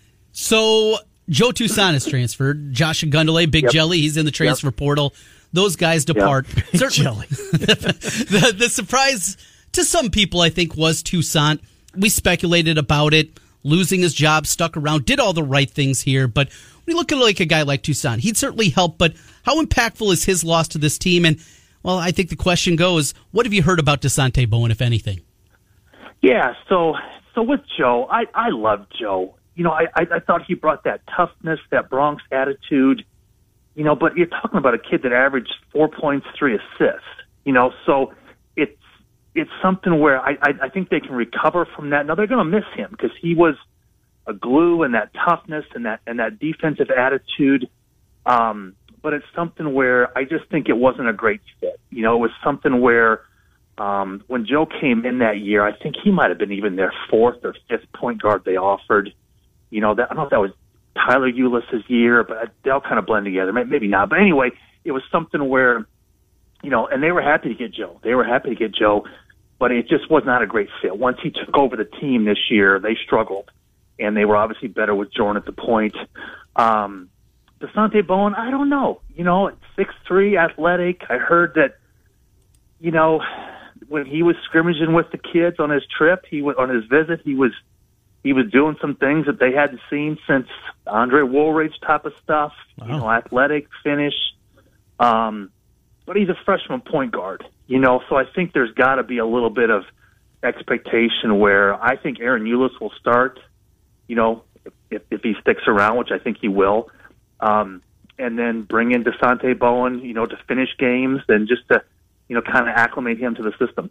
So Joe Toussaint is transferred. Josh Gundele, Big Yep. Jelly, he's in the transfer Yep. portal. Those guys depart. Yep. Jelly. the, the surprise to some people, I think, was Toussaint. We speculated about it, losing his job, stuck around, did all the right things here. But when you look at like a guy like Toussaint, he'd certainly help. But how impactful is his loss to this team? And, well, I think the question goes, what have you heard about Dasonte Bowen, if anything? Yeah, so so with Joe, I, I love Joe. You know, I, I, I thought he brought that toughness, that Bronx attitude, you know, but you're talking about a kid that averaged four points, three assists, you know, so it's it's something where I, I, I think they can recover from that. Now, they're going to miss him because he was a glue and that toughness and that and that defensive attitude, um, but it's something where I just think it wasn't a great fit. You know, it was something where um, when Joe came in that year, I think he might have been even their fourth or fifth point guard they offered. You know, that, I don't know if that was Tyler Ulis's year, but they all kind of blend together. Maybe not. But anyway, it was something where, you know, and they were happy to get Joe. They were happy to get Joe, but it just was not a great fit. Once he took over the team this year, they struggled, and they were obviously better with Jordan at the point. Um, Dasonte Bowen, I don't know. You know, six three, athletic. I heard that, you know, when he was scrimmaging with the kids on his trip, he was on his visit, he was He was doing some things that they hadn't seen since Andre Woolridge type of stuff, wow. you know, athletic, finish. Um, but he's a freshman point guard, you know, so I think there's got to be a little bit of expectation where I think Aaron Ulis will start, you know, if, if he sticks around, which I think he will, um, and then bring in Dasonte Bowen, you know, to finish games and just to, you know, kind of acclimate him to the system.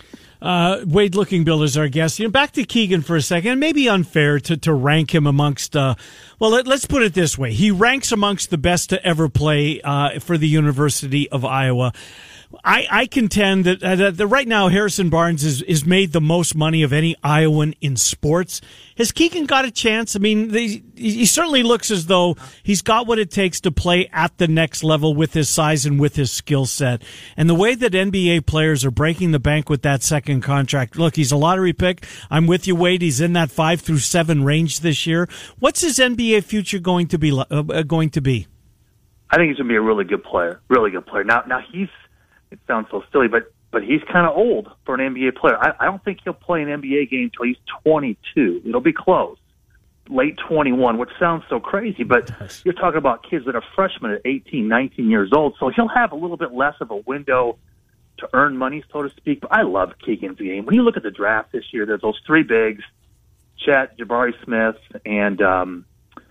Uh, Wade Lookingbill is our guest. You know, back to Keegan for a second. It may be unfair to, to rank him amongst, uh, well, let, let's put it this way. He ranks amongst the best to ever play uh, for the University of Iowa. I, I contend that, uh, that, that right now Harrison Barnes is, is made the most money of any Iowan in sports. Has Keegan got a chance? I mean, they, he certainly looks as though he's got what it takes to play at the next level with his size and with his skill set. And the way that N B A players are breaking the bank with that second contract. Look, he's a lottery pick. I'm with you, Wade. He's in that five through seven range this year. What's his N B A future going to be? Uh, going to be? I think he's going to be a really good player. Really good player. Now, now he's. It sounds so silly, but but he's kind of old for an N B A player. I, I don't think he'll play an N B A game until he's twenty-two. It'll be close. Late twenty-one, which sounds so crazy, but you're talking about kids that are freshmen at eighteen, nineteen years old, so he'll have a little bit less of a window to earn money, so to speak. But I love Keegan's game. When you look at the draft this year, there's those three bigs, Chet, Jabari Smith, and um,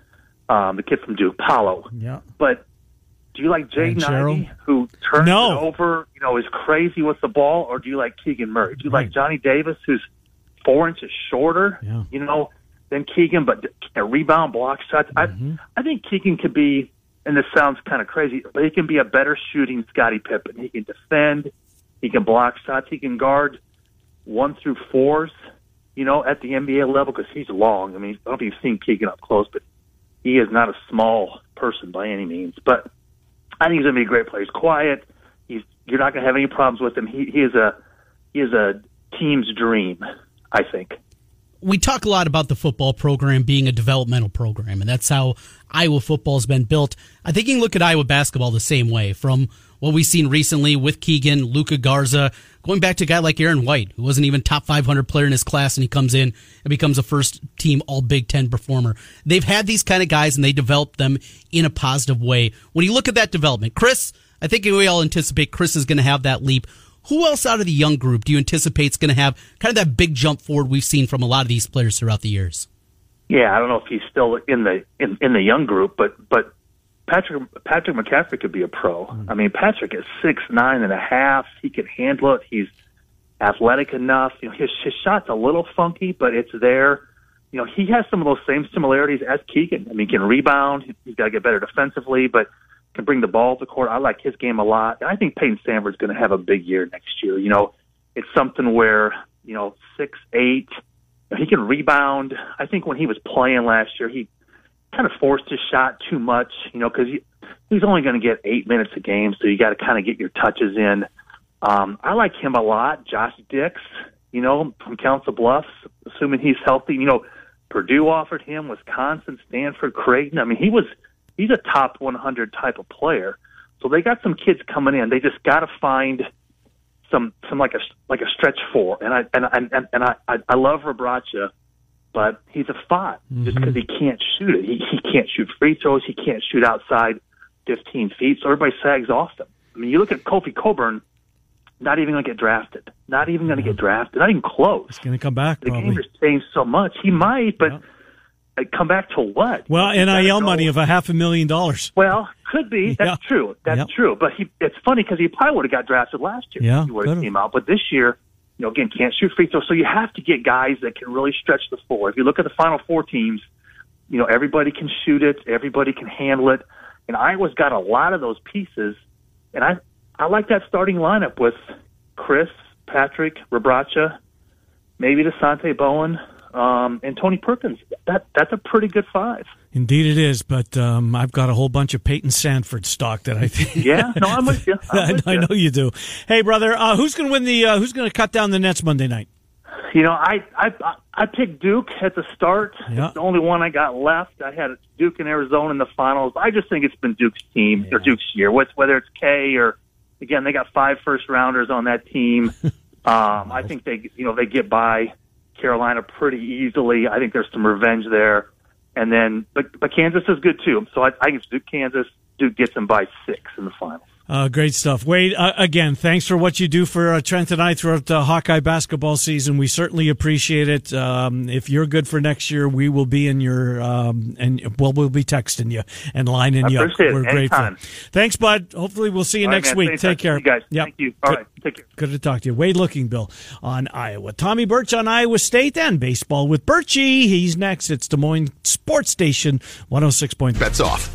um, the kid from Duke, Paolo. Yeah. But do you like Jaden Ivey, who turns no. it over, you know, is crazy with the ball, or do you like Keegan Murray? Do you right. like Johnny Davis, who's four inches shorter, yeah. you know, than Keegan, but can rebound, block shots? Mm-hmm. I I think Keegan could be, and this sounds kind of crazy, but he can be a better shooting Scottie Pippen. He can defend, he can block shots, he can guard one through fours, you know, at the N B A level, because he's long. I mean, I don't know if you've seen Keegan up close, but he is not a small person by any means. But I think he's going to be a great player. He's quiet. He's you're not going to have any problems with him. He he is a he is a team's dream, I think. We talk a lot about the football program being a developmental program, and that's how Iowa football has been built. I think you can look at Iowa basketball the same way, from what we've seen recently with Keegan, Luka Garza, going back to a guy like Aaron White, who wasn't even top five hundred player in his class, and he comes in and becomes a first-team All-Big Ten performer. They've had these kind of guys, and they develop them in a positive way. When you look at that development, Chris, I think we all anticipate Chris is going to have that leap. Who else out of the young group do you anticipate is going to have kind of that big jump forward we've seen from a lot of these players throughout the years? Yeah, I don't know if he's still in the in, in the young group, but but Patrick Patrick McCaffrey could be a pro. Mm-hmm. I mean, Patrick is six nine and a half. He can handle it. He's athletic enough. You know, his his shot's a little funky, but it's there. You know, he has some of those same similarities as Keegan. I mean, he can rebound. He's got to get better defensively, but can bring the ball to the court. I like his game a lot. And I think Peyton Sandberg's going to have a big year next year. You know, it's something where, you know, six, eight, he can rebound. I think when he was playing last year, he kind of forced his shot too much, you know, because he, he's only going to get eight minutes a game, so you got to kind of get your touches in. Um, I like him a lot. Josh Dix, you know, from Council Bluffs, assuming he's healthy. You know, Purdue offered him, Wisconsin, Stanford, Creighton. I mean, he was he's a top one hundred type of player. So they got some kids coming in. They just got to find some some like a like a stretch four. And I and and and I I, I love Rebraca, but he's a five mm-hmm. just because he can't shoot it. He he can't shoot free throws. He can't shoot outside fifteen feet. So everybody sags off him. I mean, you look at Kofi Coburn, not even going to get drafted. Not even going to get drafted. Not even close. He's going to come back. The probably. game has changed so much. He might, but. Yeah. Come back to what? Well, N I L money of a half a million dollars. Well, could be. That's yeah. true. That's yep. true. But he, it's funny because he probably would have got drafted last year. Yeah, if he would have came out. But this year, you know, again, can't shoot free throws. So you have to get guys that can really stretch the floor. If you look at the Final Four teams, you know, everybody can shoot it. Everybody can handle it. And Iowa's got a lot of those pieces. And I, I like that starting lineup with Chris, Patrick, Rebraca, maybe DeSante Bowen, Um, and Tony Perkins. That that's a pretty good five. Indeed it is, but um, I've got a whole bunch of Peyton Sandford stock that I think. Yeah, no, I'm with you. I'm with I you. know you do. Hey, brother, uh, who's going to win the? Uh, who's going to cut down the Nets Monday night? You know, I I I picked Duke at the start. Yeah. It's the only one I got left. I had Duke and Arizona in the finals. I just think it's been Duke's team yeah. or Duke's year. Whether it's K or again, they got five first rounders on that team. um, I think they you know they get by Carolina pretty easily. I think there's some revenge there. And then, but, but Kansas is good too. So I, I think it's Duke, Kansas. Duke gets them by six in the final. Uh, great stuff. Wade, uh, again, thanks for what you do for uh, Trent and I throughout the Hawkeye basketball season. We certainly appreciate it. Um, if you're good for next year, we will be in your, um, and well, we'll be texting you and lining I you up. appreciate We're it. grateful. Anytime. Thanks, bud. Hopefully we'll see you All next right, week. man. Take care. You guys. Yep. Thank you. All good. right. Take care. Good to talk to you. Wade Lookingbill on Iowa. Tommy Birch on Iowa State and baseball with Birchie. He's next. It's Des Moines Sports Station one oh six point three. Bets off.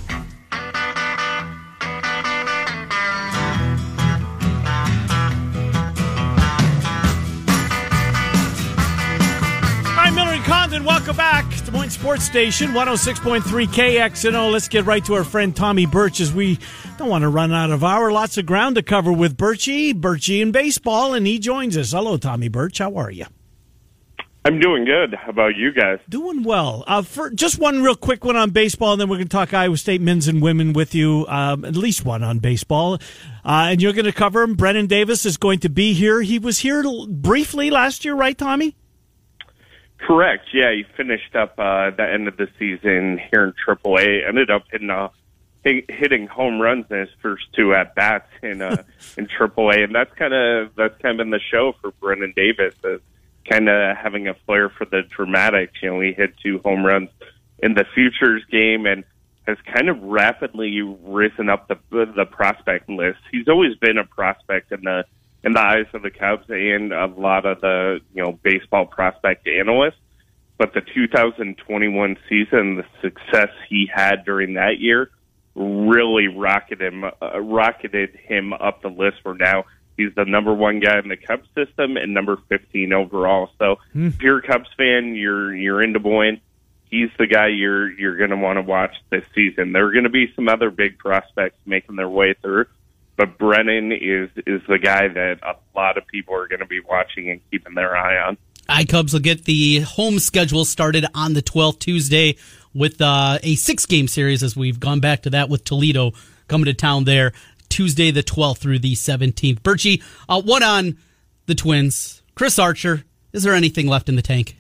Welcome back. Des Moines Sports Station, one oh six point three K X N O. Let's get right to our friend Tommy Birch as we don't want to run out of hour. Lots of ground to cover with Birchie, Birchie in baseball, and he joins us. Hello, Tommy Birch. How are you? I'm doing good. How about you guys? Doing well. Uh, for just one real quick one on baseball, and then we're going to talk Iowa State men's and women with you. Um, at least one on baseball, uh, and you're going to cover him. Brennan Davis is going to be here. He was here briefly last year, right, Tommy? Correct. Yeah, he finished up uh, the end of the season here in triple A. Ended up hitting uh, hitting home runs in his first two at bats in uh, in triple A, and that's kind of that's kind of been the show for Brennan Davis. Uh, kind of having a flair for the dramatics. You know, he hit two home runs in the Futures game and has kind of rapidly risen up the the prospect list. He's always been a prospect in the in the eyes of the Cubs and a lot of the, you know, baseball prospect analysts. But the two thousand twenty-one season, the success he had during that year really rocketed him, uh, rocketed him up the list where now he's the number one guy in the Cubs system and number fifteen overall. So mm. if you're a Cubs fan, you're you're in Des Moines, he's the guy you're you're going to want to watch this season. There are going to be some other big prospects making their way through, but Brennan is is the guy that a lot of people are going to be watching and keeping their eye on. iCubs will get the home schedule started on the twelfth, Tuesday, with uh, a six-game series, as we've gone back to that with Toledo coming to town there. Tuesday the twelfth through the seventeenth. Birchie, uh, what on the Twins? Chris Archer, is there anything left in the tank?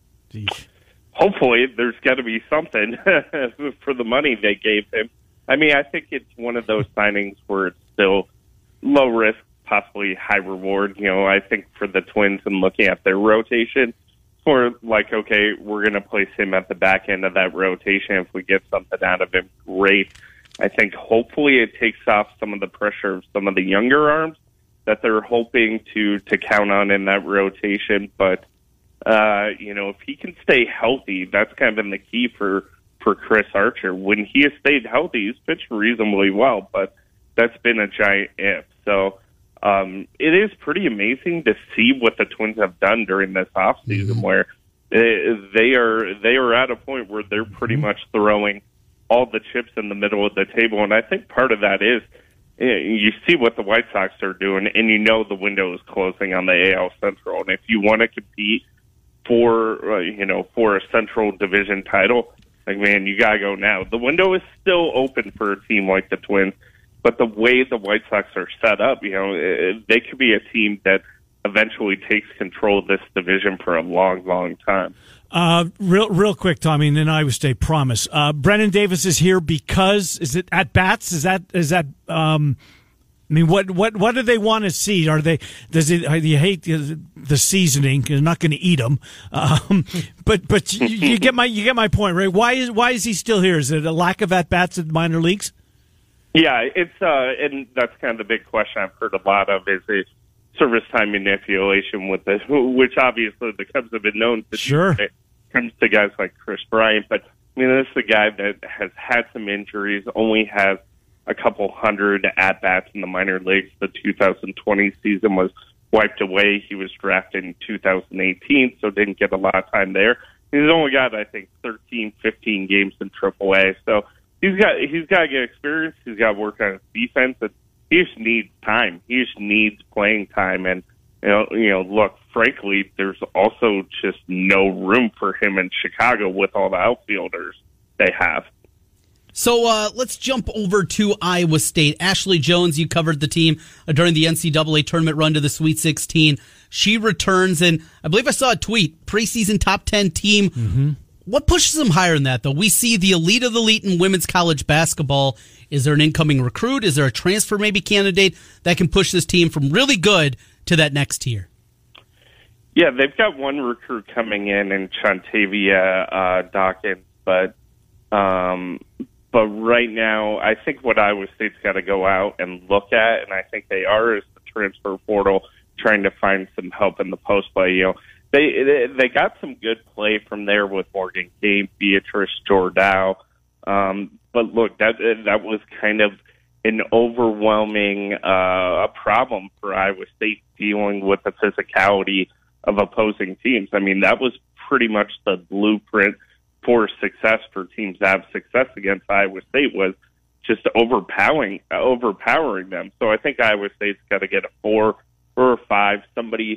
Hopefully, there's got to be something for the money they gave him. I mean, I think it's one of those signings where it's still low risk, possibly high reward. You know, I think for the Twins and looking at their rotation, it's more like, okay, we're going to place him at the back end of that rotation. If we get something out of him, great. I think hopefully it takes off some of the pressure of some of the younger arms that they're hoping to, to count on in that rotation. But, uh, you know, if he can stay healthy, that's kind of been the key for, for Chris Archer. When he has stayed healthy, he's pitched reasonably well, but that's been a giant if. So um, it is pretty amazing to see what the Twins have done during this offseason mm-hmm. where they, they are they are at a point where they're pretty much throwing all the chips in the middle of the table. And I think part of that is you see what the White Sox are doing, and you know the window is closing on the A L Central. And if you want to compete for, uh, you know, for a Central Division title, like, man, you got to go now. The window is still open for a team like the Twins, but the way the White Sox are set up, you know, they could be a team that eventually takes control of this division for a long, long time. Uh, real, real quick, Tommy, and then Iowa State, promise. Uh, Brennan Davis is here because, is it at bats? Is that, is that, um, I mean, what, what, what do they want to see? Are they, does it, you hate the, the seasoning, you're not going to eat them. Um, but, but you, you get my, you get my point, right? Why is, why is he still here? Is it a lack of at bats in minor leagues? Yeah, it's, uh, and that's kind of the big question I've heard a lot of is a service time manipulation with this, which obviously the Cubs have been known to sure. do. Comes to guys like Chris Bryant, but I mean, this is a guy that has had some injuries, only has a couple hundred at-bats in the minor leagues. The two thousand twenty season was wiped away. He was drafted in two thousand eighteen, so didn't get a lot of time there. He's only got, I think, thirteen, fifteen games in triple A, so he's got he's got to get experience. He's got to work on his defense, and he just needs time. He just needs playing time, and You know, you know, look, frankly, there's also just no room for him in Chicago with all the outfielders they have. So uh, let's jump over to Iowa State. Ashley Jones, you covered the team uh, during the N C double A tournament run to the Sweet sixteen. She returns, and I believe I saw a tweet, preseason top ten team. Mm-hmm. What pushes them higher than that, though? We see the elite of the elite in women's college basketball. Is there an incoming recruit? Is there a transfer maybe candidate that can push this team from really good to that next tier? Yeah, they've got one recruit coming in in Chantavia uh, Dawkins, but um, but right now I think what Iowa State's got to go out and look at, and I think they are, is the transfer portal, trying to find some help in the post play. You know, they they, they got some good play from there with Morgan Kane, Beatrice Jordow, um, but look, that that was kind of an overwhelming uh, problem for Iowa State dealing with the physicality of opposing teams. I mean, that was pretty much the blueprint for success for teams to have success against Iowa State, was just overpowering overpowering them. So I think Iowa State's got to get a four or a five, somebody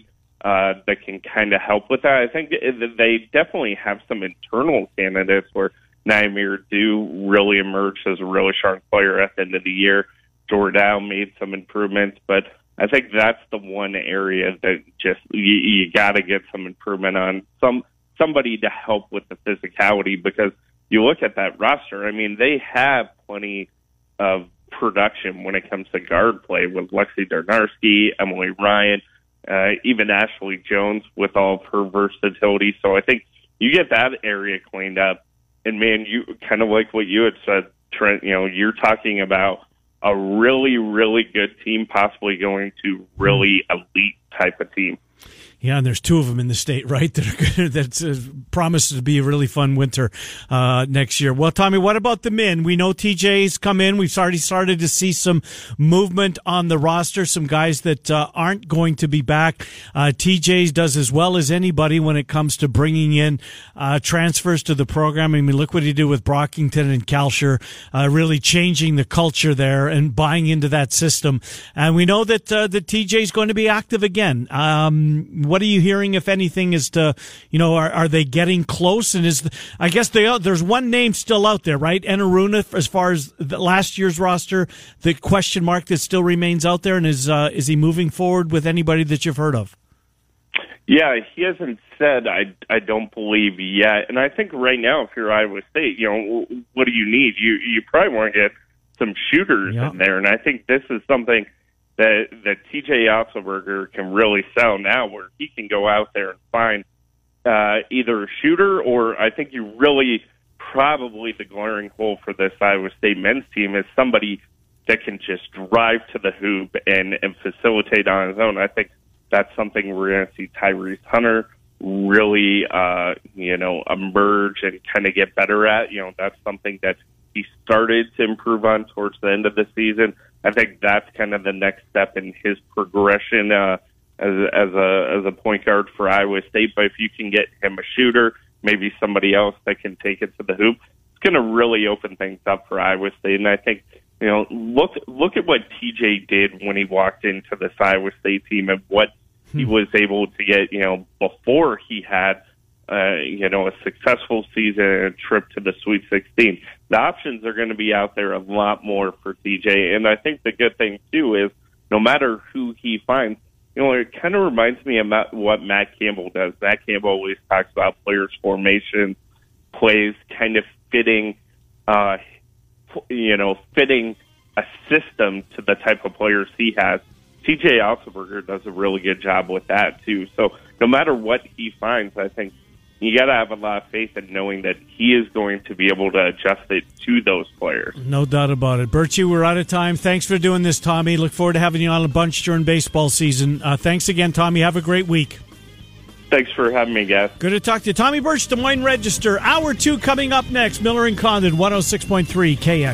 uh, that can kind of help with that. I think they definitely have some internal candidates where Nymir do really emerge as a really sharp player at the end of the year. Jordan made some improvements, but I think that's the one area that just you, you got to get some improvement on. Some somebody to help with the physicality, because you look at that roster. I mean, they have plenty of production when it comes to guard play with Lexi Darnarski, Emily Ryan, uh, even Ashley Jones with all of her versatility. So I think you get that area cleaned up, and man, you kind of like what you had said, Trent. You know, you're talking about a really, really good team, possibly going to really elite type of team. Yeah, and there's two of them in the state, right? That are good, that uh, promises to be a really fun winter uh, next year. Well, Tommy, what about the men? We know T J's come in. We've already started to see some movement on the roster, some guys that uh, aren't going to be back. Uh, T J's does as well as anybody when it comes to bringing in uh, transfers to the program. I mean, look what he did with Brockington and Kalsher, uh, really changing the culture there and buying into that system. And we know that uh, the T J's going to be active again. Um, What are you hearing, if anything, as to, you know, are, are they getting close? And is the, I guess they are, there's one name still out there, right? Enaruna, as far as the last year's roster, the question mark that still remains out there. And is uh, is he moving forward with anybody that you've heard of? Yeah, he hasn't said, I, I don't believe yet. And I think right now, if you're Iowa State, you know, what do you need? You, you probably want to get some shooters yeah. in there. And I think this is something that that T J Otzelberger can really sell now, where he can go out there and find uh, either a shooter, or I think you really probably the glaring hole for this Iowa State men's team is somebody that can just drive to the hoop and, and facilitate on his own. I think that's something we're going to see Tyrese Hunter really, uh, you know, emerge and kind of get better at. You know, that's something that he started to improve on towards the end of the season. I think that's kind of the next step in his progression uh, as, as a as a point guard for Iowa State. But if you can get him a shooter, maybe somebody else that can take it to the hoop, it's going to really open things up for Iowa State. And I think, you know, look look at what T J did when he walked into this Iowa State team and what hmm. he was able to get, you know, before he had Uh, you know, a successful season and a trip to the Sweet sixteen. The options are going to be out there a lot more for T J. And I think the good thing, too, is no matter who he finds, you know, it kind of reminds me of what Matt Campbell does. Matt Campbell always talks about players' formation, plays kind of fitting, uh, you know, fitting a system to the type of players he has. T J Otzelberger does a really good job with that, too. So no matter what he finds, I think you got to have a lot of faith in knowing that he is going to be able to adjust it to those players. No doubt about it. Birchie, we're out of time. Thanks for doing this, Tommy. Look forward to having you on a bunch during baseball season. Uh, thanks again, Tommy. Have a great week. Thanks for having me, guys. Good to talk to you. Tommy Birch, Des Moines Register. Hour two coming up next. Miller and Condon, one oh six point three K X.